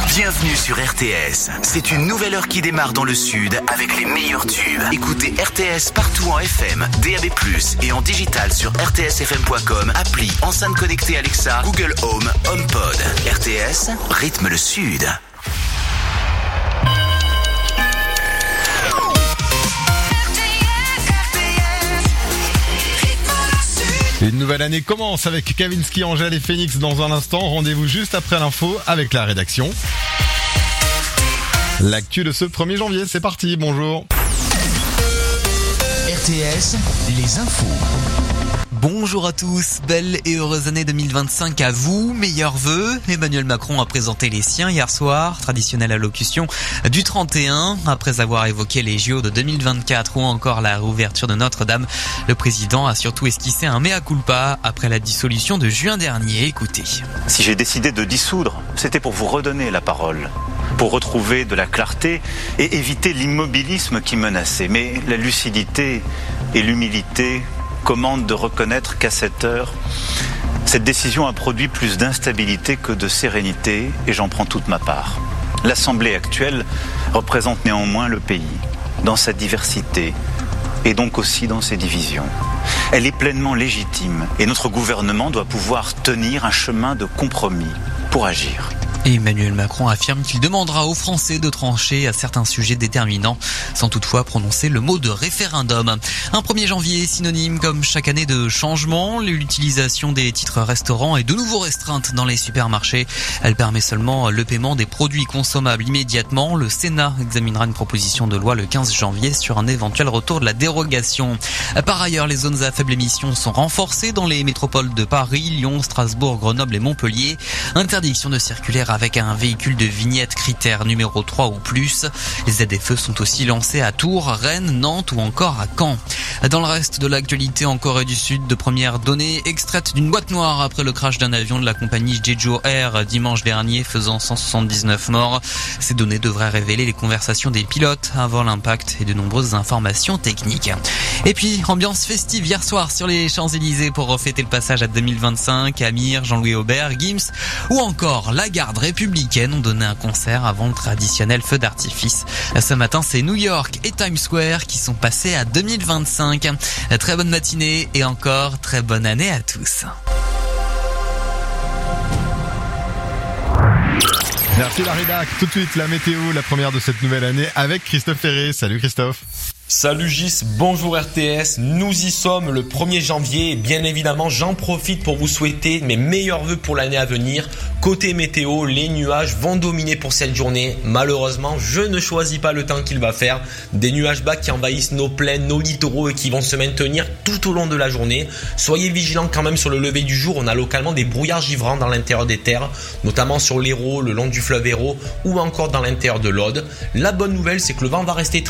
Bienvenue sur RTS. C'est une nouvelle heure qui démarre dans le sud avec les meilleurs tubes. Écoutez RTS partout en FM, DAB+, et en digital sur rtsfm.com, appli, enceinte connectée Alexa, Google Home, HomePod. RTS, rythme le sud. Une nouvelle année commence avec Kavinsky, Angèle et Phoenix dans un instant. Rendez-vous juste après l'info avec la rédaction. L'actu de ce 1er janvier, c'est parti, bonjour. RTS, les infos. Bonjour à tous, belle et heureuse année 2025 à vous, meilleurs vœux. Emmanuel Macron a présenté les siens hier soir, traditionnelle allocution du 31. Après avoir évoqué les JO de 2024 ou encore la réouverture de Notre-Dame, le président a surtout esquissé un mea culpa après la dissolution de juin dernier. Écoutez. Si j'ai décidé de dissoudre, c'était pour vous redonner la parole, pour retrouver de la clarté et éviter l'immobilisme qui menaçait. Mais la lucidité et l'humilité commande de reconnaître qu'à cette heure, cette décision a produit plus d'instabilité que de sérénité et j'en prends toute ma part. L'Assemblée actuelle représente néanmoins le pays, dans sa diversité et donc aussi dans ses divisions. Elle est pleinement légitime et notre gouvernement doit pouvoir tenir un chemin de compromis pour agir. Emmanuel Macron affirme qu'il demandera aux Français de trancher à certains sujets déterminants, sans toutefois prononcer le mot de référendum. Un 1er janvier synonyme comme chaque année de changement, l'utilisation des titres restaurants est de nouveau restreinte dans les supermarchés. Elle permet seulement le paiement des produits consommables immédiatement. Le Sénat examinera une proposition de loi le 15 janvier sur un éventuel retour de la dérogation. Par ailleurs, les zones à faible émission sont renforcées dans les métropoles de Paris, Lyon, Strasbourg, Grenoble et Montpellier. Interdiction de circuler avec un véhicule de vignette critère numéro 3 ou plus. Les ZFE sont aussi lancés à Tours, Rennes, Nantes ou encore à Caen. Dans le reste de l'actualité en Corée du Sud, de premières données extraites d'une boîte noire après le crash d'un avion de la compagnie Jeju Air dimanche dernier faisant 179 morts. Ces données devraient révéler les conversations des pilotes avant l'impact et de nombreuses informations techniques. Et puis, ambiance festive hier soir sur les Champs-Élysées pour refêter le passage à 2025. Amir, Jean-Louis Aubert, Gims ou encore la garde républicaine ont donné un concert avant le traditionnel feu d'artifice. Ce matin, c'est New York et Times Square qui sont passés à 2025. Très bonne matinée et encore très bonne année à tous. Merci la rédac. Tout de suite la météo, la première de cette nouvelle année avec Christophe Ferré. Salut Christophe. Salut Gis, bonjour RTS, nous y sommes le 1er janvier et bien évidemment j'en profite pour vous souhaiter mes meilleurs vœux pour l'année à venir. Côté météo, les nuages vont dominer pour cette journée. Malheureusement, je ne choisis pas le temps qu'il va faire. Des nuages bas qui envahissent nos plaines, nos littoraux et qui vont se maintenir tout au long de la journée. Soyez vigilants quand même sur le lever du jour, on a localement des brouillards givrants dans l'intérieur des terres, notamment sur l'Hérault, le long du fleuve Hérault ou encore dans l'intérieur de l'Aude. La bonne nouvelle, c'est que le vent va rester très